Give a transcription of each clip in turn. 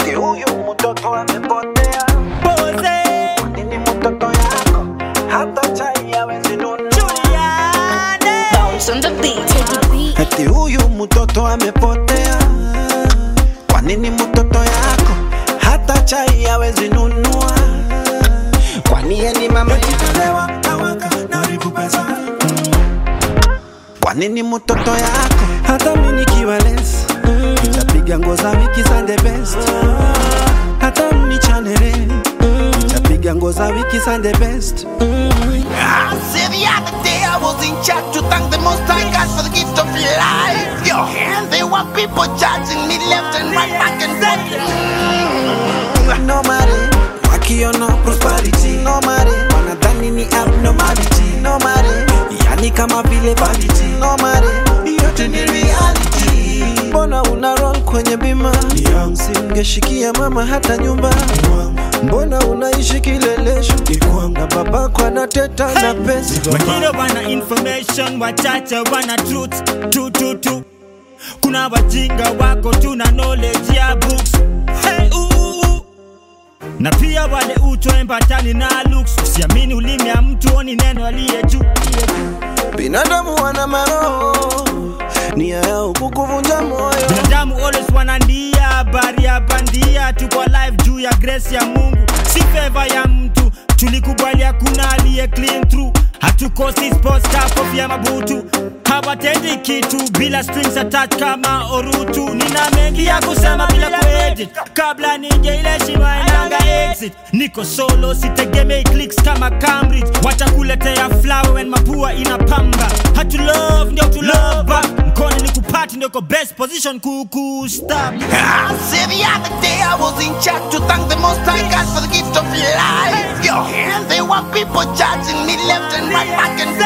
eti huyu mtoto amepotea. Pose. Kwa nini mtoto yako hata chai hawezi nunua? Juliane. Bounce on the beat, take the beat. Eti huyu mtoto amepotea. Kwa nini mtoto yako hata chai hawezi nunua? Kwani yeye ni mama yako? Kwa nini mtoto yako hata mimi nikiwa less nitapiga ngoza wiki Sunday best? Hata mimi chanele nitapiga ngoza wiki Sunday best. I said the other day I was in church to thank the Most High God for the gift of life. Yo, and there were people judging me left and right, back and forth. No matter wakiona prosperity, no matter wanadhani ni abnormality, no matter yani kama vile vanity, no matter yote ni reality. Mbona una roll kwenye bima? Singeshikia mama hata nyumba. Mbona unaishi kilelesho na babako anateta na pesa? Wengine wana information, wachache wana truth. Tu. Kuna wajinga wako tuna knowledge ya books. Hey, na pia wale utoembatani na looks. Usiamini ulimi ya mtu, oni neno aliye juu. Binadamu wana maroho, nia yao kukuvunja moyo. Binadamu always wanandia habari ya bandia. Tuko live juu ya grace ya Mungu, si favor ya mtu. Tulikubali hakuna aliye clean through. Hatukosi sports car, kofia mabutu. Hawatendi kitu bila strings attached kama orutu. Nina mengi ya kusema bila kuedit, kabla nije ile shima inanga exit. Niko solo sitegemei clicks kama Cambridge. Wacha kuletea flower when mapua inapamba. Hatu love ndio tu love back. Mkono ni kupati ndio ko best position kukustab. I said the other day I was in church to thank the Most High God for the gift of life. Yo, and there were people judging me left and right, back and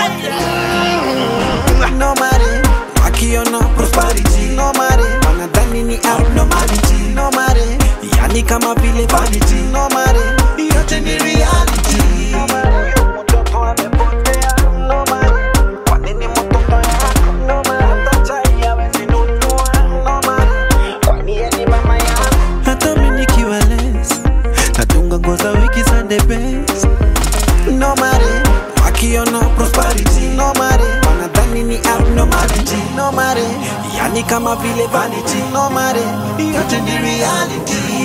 forth. No matter wakiona prosperity, no matter wanadhani ni abnormality, no matter yani kama vile vanity, no matter yote ni reality. No matter mtoto amepotea, no matter kwa nini mtoto yako, no matter hata chai hawezi nunua, no matter kwani yeye ni mama yako. Hata mimi nikiwa less natunga ngoza wiki Sunday best. No matter wakiona prosperity, no matter wanadhani ni abnormality, no matter yani kama vile vanity, no matter yote ni reality.